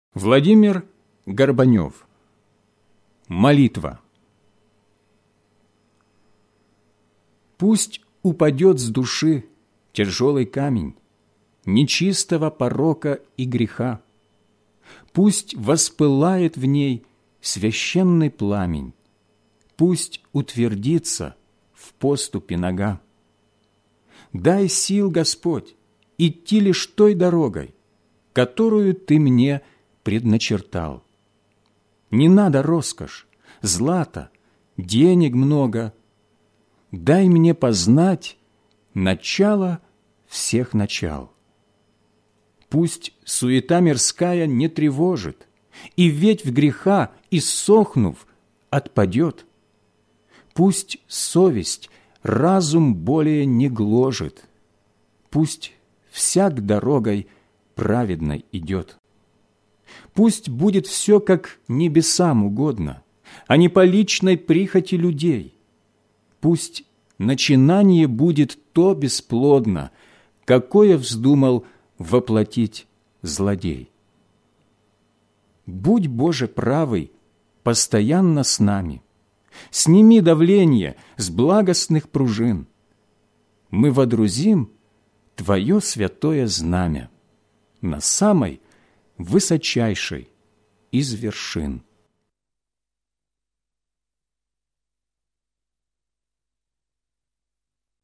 Владимир Горбанев. Молитва. Пусть упадет с души тяжелый камень нечистого порока и греха. Пусть воспылает в ней священный пламень, пусть утвердится в поступе нога. Дай сил, Господь, идти лишь той дорогой, которую Ты мне предначертал. Не надо роскошь, злата, денег много. Дай мне познать начало всех начал. Пусть суета мирская не тревожит, и ветвь греха, иссохнув, отпадет. Пусть совесть разум более не гложет, пусть всяк дорогой праведной идет. Пусть будет все, как небесам угодно, а не по личной прихоти людей. Пусть начинание будет то бесплодно, какое вздумал воплотить злодей. Будь, Боже, правый, постоянно с нами. Сними давление с благостных пружин. Мы водрузим Твое святое знамя на самой высочайшей из вершин.